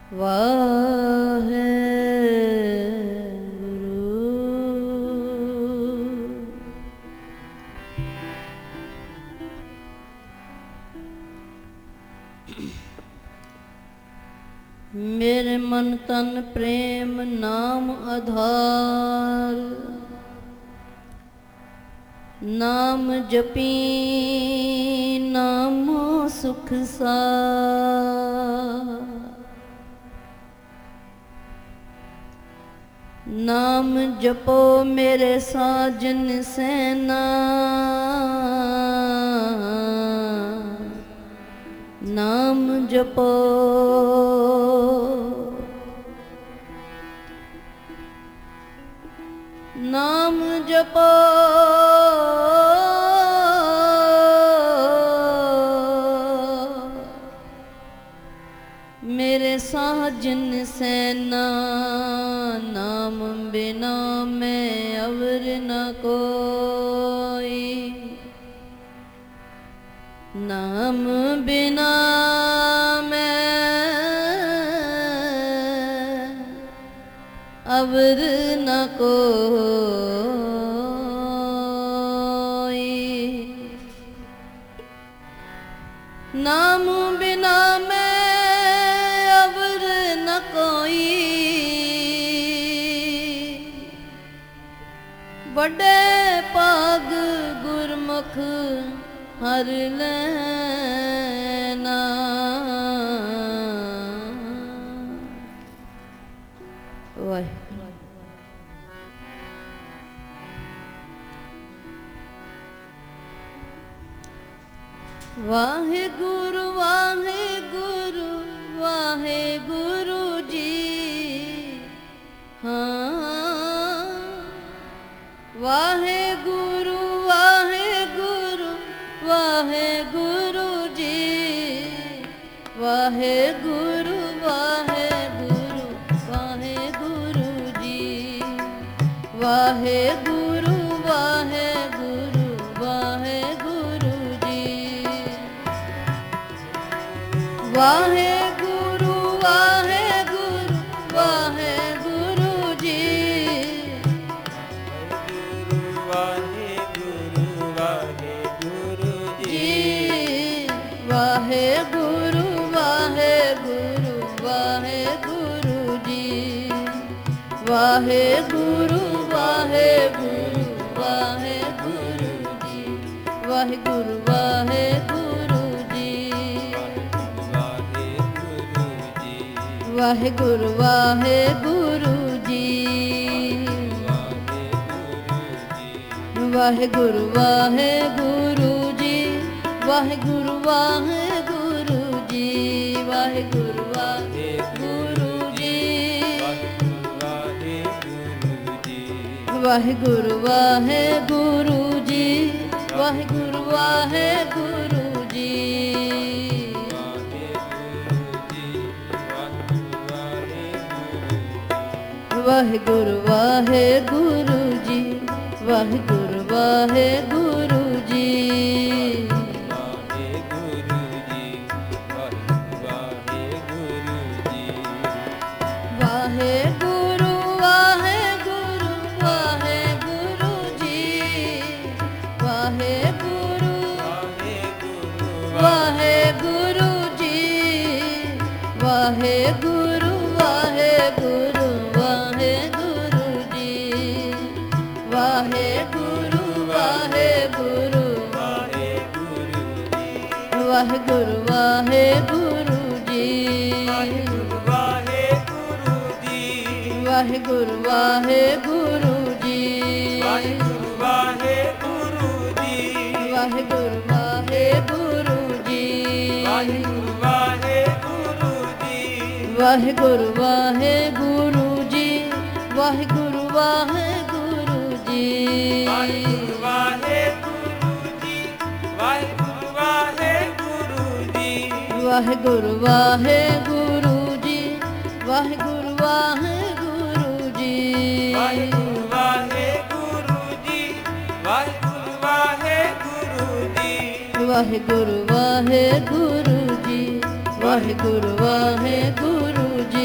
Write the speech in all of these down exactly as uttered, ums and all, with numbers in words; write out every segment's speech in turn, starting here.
ਮੇਰੇ ਮਨ ਤਨ ਪ੍ਰੇਮ ਨਾਮ ਆਧਾਰ, ਨਾਮ ਜਪੀ ਨਾਮੋ ਸੁਖ ਸਾਰ। ਨਾਮ ਜਪੋ ਮੇਰੇ ਸਾਜਨ ਸੈਨਾ, ਨਾਮ ਜਪੋ ਨਾਮ ਜਪੋ ਮੇਰੇ ਸਾਜਨ ਸੈਨਾ। ਨਾਮ ਬਿਨਾ ਮੈਂ ਅਵਰ ਨ ਕੋਈ, ਨਾਮ ਬਿਨਾ ਮੈਂ ਅਵਰ ਨ ਕੋਈ। ਨਾਮ ਬਿਨਾ ਮੈਂ ਅਵਰ ਨ ਕੋਈ, ਵੱਡੇ ਭਾਗ ਗੁਰਮੁਖ ਹਰ ਲੈਣਾ। ਵਾਹਿਗੁਰੂ ਵਾਹਿਗੁਰੂ ਵਾਹਿਗੁਰੂ ਵਾਹਿਗੁਰੂ ਜੀ। ਹਾਂ ਵਾਹਿਗੁਰੂ ਵਾਹਿਗੁਰੂ ਵਾਹਿਗੁਰੂ ਜੀ। ਵਾਹਿਗੁਰੂ ਵਾਹਿਗੁਰੂ ਵਾਹਿਗੁਰੂ ਜੀ। ਵਾਹਿਗੁਰੂ ਵਾਹਿਗੁਰੂ ਵਾਹਿਗੁਰੂ ਜੀ। ਵਾਹਿਗੁਰੂ ਵਾਹਿਗੁਰੂ ਵਾਹਿਗੁਰੂ ਜੀ। ਵਾਹਿਗੁਰੂ ਵਾਹਿਗੁਰੂ ਜੀ। ਵਾਹਿਗੁਰੂ ਵਾਹਿਗੁਰੂ ਵਾਹਿਗੁਰੂ ਜੀ। ਵਾਹਿਗੁਰੂ ਵਾਹਿਗੁਰੂ ਵਾਹਿਗੁਰੂ ਜੀ। ਵਾਹਿਗੁਰੂ ਵਾਹਿਗੁਰੂ ਜੀ। ਵਾਹਿਗੁਰੂ ਵਾਹਿਗੁਰੂ ਜੀ। ਵਾਹਿਗੁਰੂ ਵਾਹਿਗੁਰੂ ਜੀ। ਵਾਹਿਗੁਰੂ ਵਾਹਿਗੁਰੂ ਜੀ। ਵਾਹਿਗੁਰੂ ਵਾਹਿਗੁਰੂ ਜੀ। ਵਾਹਿਗੁਰੂ ਵਾਹਿਗੁਰੂ ਜੀ। ਵਾਹਿਗੁਰੂ ਵਾਹਿਗੁਰੂ ਜੀ। ਵਾਹਿਗੁਰੂ ਵਾਹਿਗੁਰੂ ਜੀ। ਵਾਹਿਗੁਰੂ ਵਾਹਿਗੁਰੂ ਜੀ। ਵਾਹਿਗੁਰੂ ਵਾਹਿਗੁਰੂ ਵਾਹਿਗੁਰੂ ਜੀ। ਵਾਹਿਗੁਰੂ ਵਾਹਿਗੁਰੂ ਜੀ। ਵਾਹਿਗੁਰੂ ਵਾਹਿਗੁਰੂ ਵਾਹਿਗੁਰੂ ਜੀ। ਵਾਹਿਗੁਰੂ ਵਾਹਿਗੁਰੂ ਵਾਹਿਗੁਰੂ ਵਾਹਿਗੁਰੂ ਜੀ। ਵਾਹਿਗੁਰੂ ਵਾਹਿਗੁਰੂ ਜੀ। ਵਾਹਿਗੁਰੂ ਵਾਹਿਗੁਰੂ ਜੀ। ਵਾਹਿਗੁਰੂ ਵਾਹਿਗੁਰੂ ਜੀ। ਵਾਹਿਗੁਰੂ ਵਾਹਿਗੁਰੂ ਜੀ। ਵਾਹਿਗੁਰੂ ਵਾਹਿਗੁਰੂ ਜੀ। ਵਾਹਿਗੁਰੂ ਵਾਹਿਗੁਰੂ ਜੀ। ਵਾਹਿਗੁਰੂ ਵਾਹਿਗੁਰੂ ਜੀ। ਵਾਹਿਗੁਰੂ ਵਾਹਿਗੁਰੂ ਜੀ। ਵਾਹਿਗੁਰੂ ਵਾਹਿਗੁਰੂ ਜੀ। ਵਾਹਿਗੁਰੂ ਵਾਹਿਗੁਰੂ ਜੀ। ਵਾਹਿਗੁਰੂ ਵਾਹਿਗੁਰੂ ਜੀ। ਵਾਹਿਗੁਰੂ ਵਾਹਿਗੁਰੂ ਜੀ। ਵਾਹਿਗੁਰੂ ਵਾਹਿਗੁਰੂ ਜੀ।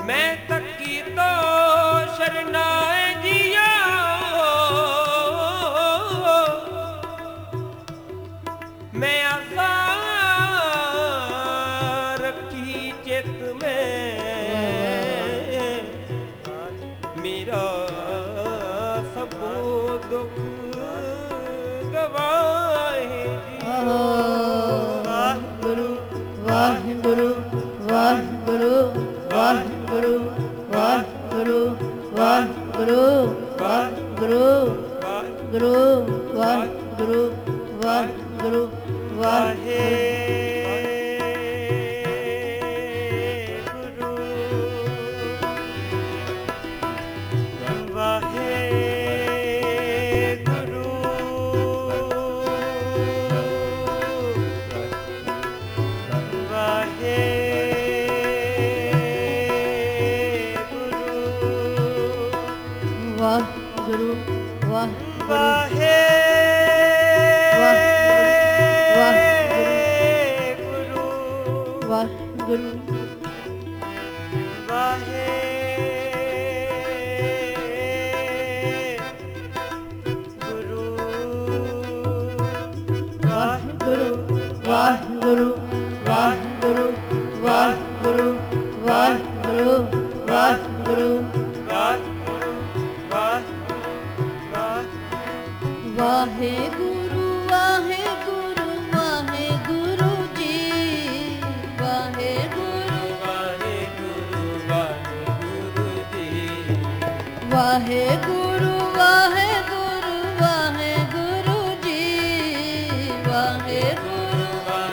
ਮੈਂ ਤੱਕੀ ਤੋ ਸ਼ਰਨਾਏ ਜੀਆ ਮੈਂ ਆਸਾ ਰੱਖੀ ਚਿਤ ਮੈਂ ਮੇਰਾ ਸਭੋ ਦੁੱਖ ਗਵਾਏ ਵਾਹਿਗੁਰੂ ਵਾਹਿਗੁਰੂ ਵਾਹਿਗੁਰੂ ਵਾਹਿਗੁਰੂ ਵਾਹਿਗੁਰੂ ਵਾਹਿਗੁਰੂ ਵਾਹਿਗੁਰੂ ਗੁਰੂ ਵਾਹਿਗੁਰੂ ਵਾਹਿਗੁਰੂ ਵਾਹਿਗੁਰੂ ਵਾਹਿਗੁਰੂ ਵਾਹਿਗੁਰੂ ਵਾਹਿਗੁਰੂ ਵਾਹਿਗੁਰੂ ਵਾਹਿਗੁਰੂ ਵਾਹਿਗੁਰੂ ਵਾਹਿਗੁਰੂ ਵਾਹਿਗੁਰੂ ਵਾਹਿਗੁਰੂ ਵਾਹਿਗੁਰੂ ਵਾਹਿਗੁਰੂ ਵਾਹਿਗੁਰੂ ਜੀ ਵਾਹਿਗੁਰੂ ਵਾਹਿਗੁਰੂ ਵਾਹਿਗੁਰੂ ਵਾਹਿਗੁਰੂ ਜੀ ਵਾਹਿਗੁਰੂ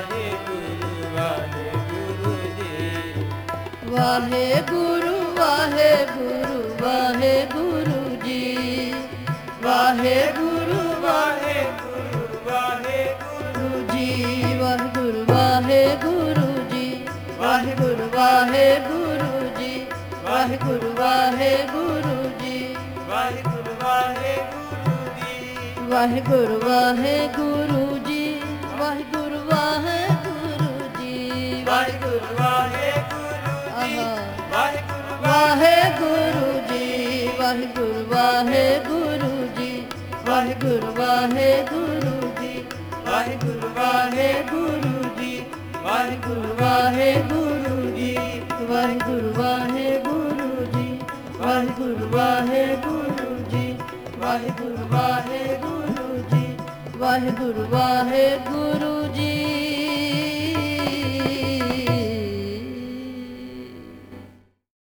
ਵਾਹਿਗੁਰੂ ਵਾਹਿਗੁਰੂ ਵਾਹਿਗੁਰੂ ਜੀ ਵਾਹਿਗੁਰੂ ਵਾਹਿਗੁਰੂ ਵਾਹਿਗੁਰੂ ਜੀ ਵਾਹਿਗੁਰੂ ਵਾਹਿਗੁਰੂ ਜੀ ਵਾਹਿਗੁਰੂ ਵਾਹਿਗੁਰੂ ਜੀ ਵਾਹਿਗੁਰੂ ਵਾਹਿਗੁਰੂ ਜੀ ਵਾਹਿਗੁਰੂ ਵਾਹਿਗੁਰੂ ਜੀ ਵਾਹਿਗੁਰੂ ਵਾਹਿਗੁਰੂ ਜੀ ਵਾਹਿਗੁਰੂ ਵਾਹਿਗੁਰੂ ਜੀ ਵਾਹਿਗੁਰੂ ਵਾਹਿਗੁਰੂ ਆਹਾ ਵਾਹਿਗੁਰੂ ਵਾਹਿਗੁਰੂ ਜੀ ਵਾਹਿਗੁਰੂ ਵਾਹਿਗੁਰੂ ਜੀ ਵਾਹਿਗੁਰੂ ਵਾਹਿਗੁਰੂ ਜੀ ਵਾਹਿਗੁਰੂ ਵਾਹਿਗੁਰੂ ਜੀ ਵਾਹਿਗੁਰੂ ਵਾਹਿਗੁਰੂ ਜੀ ਵਾਹਿਗੁਰੂ ਵਾਹਿਗੁਰੂ ਜੀ ਵਾਹਿਗੁਰੂ ਵਾਹਿਗੁਰੂ ਜੀ ਵਾਹਿਗੁਰੂ ਵਾਹਿਗੁਰੂ ਜੀ ਵਾਹਿਗੁਰੂ ਵਾਹਿਗੁਰੂ ਜੀ